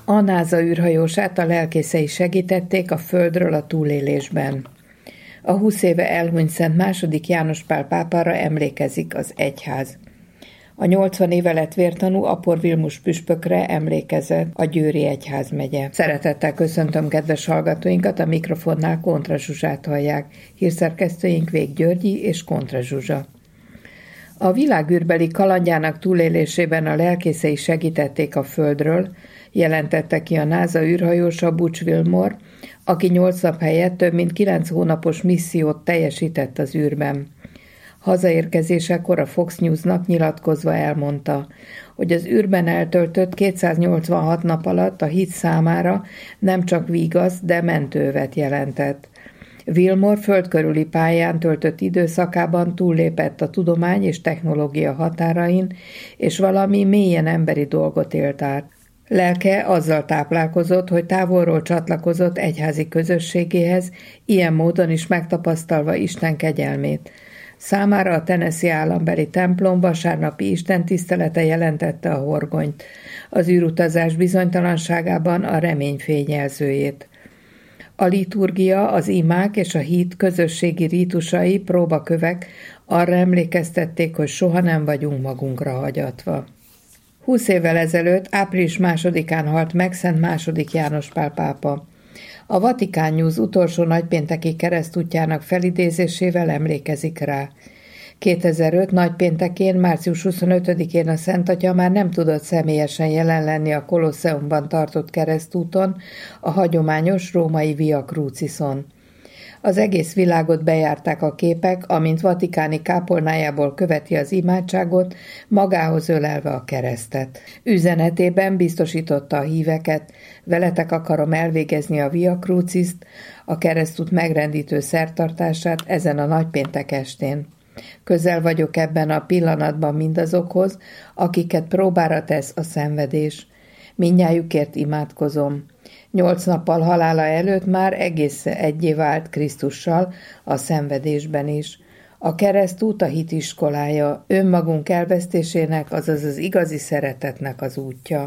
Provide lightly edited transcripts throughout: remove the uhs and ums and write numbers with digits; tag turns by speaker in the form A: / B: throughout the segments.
A: A NASA űrhajósát a lelkészei segítették a Földről a túlélésben. A 20 éve elhunyt Szent II. János Pál pápára emlékezik az egyház. A 80 éve lett vértanú Apor Vilmos püspökre emlékezett a Győri egyházmegye. Szeretettel köszöntöm kedves hallgatóinkat, a mikrofonnál Kontra Zsuzsát hallják. Hírszerkesztőink Vég Györgyi és Kontra Zsuzsa. A világűrbeli kalandjának túlélésében a lelkészei segítették a Földről, jelentette ki a NASA űrhajósa Butch Wilmore, aki 8 nap helyett több mint 9 hónapos missziót teljesített az űrben. Hazaérkezésekor a Fox Newsnak nyilatkozva elmondta, hogy az űrben eltöltött 286 nap alatt a hit számára nem csak vigaszt, de mentővet jelentett. Wilmore földkörüli pályán töltött időszakában túllépett a tudomány és technológia határain, és valami mélyen emberi dolgot élt át. Lelke azzal táplálkozott, hogy távolról csatlakozott egyházi közösségéhez, ilyen módon is megtapasztalva Isten kegyelmét. Számára a Tennessee állambeli templom vasárnapi istentisztelete jelentette a horgonyt, az űrutazás bizonytalanságában a remény fényjelzőjét. A liturgia, az imák és a hit közösségi rítusai, próbakövek arra emlékeztették, hogy soha nem vagyunk magunkra hagyatva. 20 évvel ezelőtt, április 2-án halt meg Szent II. János Pál pápa. A Vatikán News utolsó nagypénteki keresztútjának felidézésével emlékezik rá. 2005 nagypéntekén, március 25-én a Szent Atya már nem tudott személyesen jelen lenni a Kolosseumban tartott keresztúton, a hagyományos római Via Crucison. Az egész világot bejárták a képek, amint vatikáni kápolnájából követi az imádságot, magához ölelve a keresztet. Üzenetében biztosította a híveket, veletek akarom elvégezni a Via Crucist, a keresztút megrendítő szertartását ezen a nagypéntek estén. Közel vagyok ebben a pillanatban mindazokhoz, akiket próbára tesz a szenvedés. Mindnyájukért imádkozom. 8 nappal halála előtt már egész egyé vált Krisztussal a szenvedésben is. A keresztút a hit iskolája, önmagunk elvesztésének, azaz az igazi szeretetnek az útja.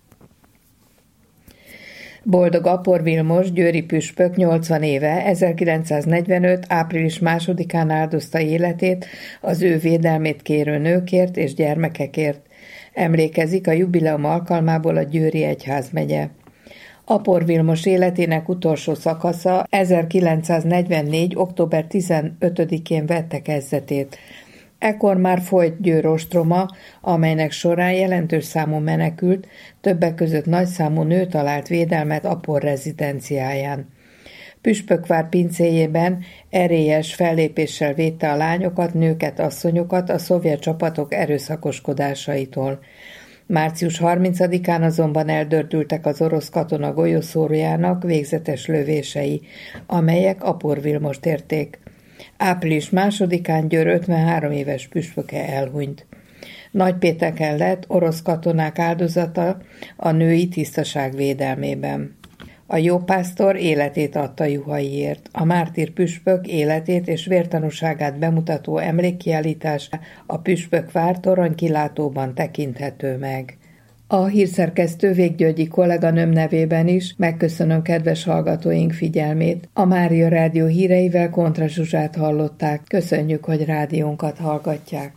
A: Boldog Apor Vilmos győri püspök 80 éve, 1945. április 2-án áldozta életét az ő védelmét kérő nőkért és gyermekekért. Emlékezik a jubileum alkalmából a Győri egyházmegye. Apor Vilmos életének utolsó szakasza 1944. október 15-én vette kezdetét. Ekkor már folyt Győr ostroma, amelynek során jelentős számú menekült, többek között nagyszámú nő talált védelmet Apor rezidenciáján. Püspökvár pincéjében erélyes fellépéssel védte a lányokat, nőket, asszonyokat a szovjet csapatok erőszakoskodásaitól. Március 30-án azonban eldördültek az orosz katona golyószórójának végzetes lövései, amelyek Apor Vilmost érték. Április 2-án Győr 53 éves püspöke elhunyt. Nagypénteken lett orosz katonák áldozata a női tisztaság védelmében. A jópásztor életét adta juhaiért. A mártír püspök életét és vértanúságát bemutató emlékkiállítás a Püspökvár toronykilátóban tekinthető meg. A hírszerkesztő Vég Györgyi kolléganőm nevében is megköszönöm kedves hallgatóink figyelmét. A Mária Rádió híreivel Kontra Zsuzsát hallották. Köszönjük, hogy rádiónkat hallgatják.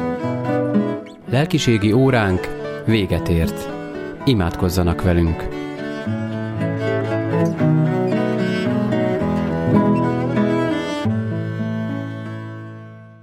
B: Lelkiségi óránk véget ért. Imádkozzanak velünk!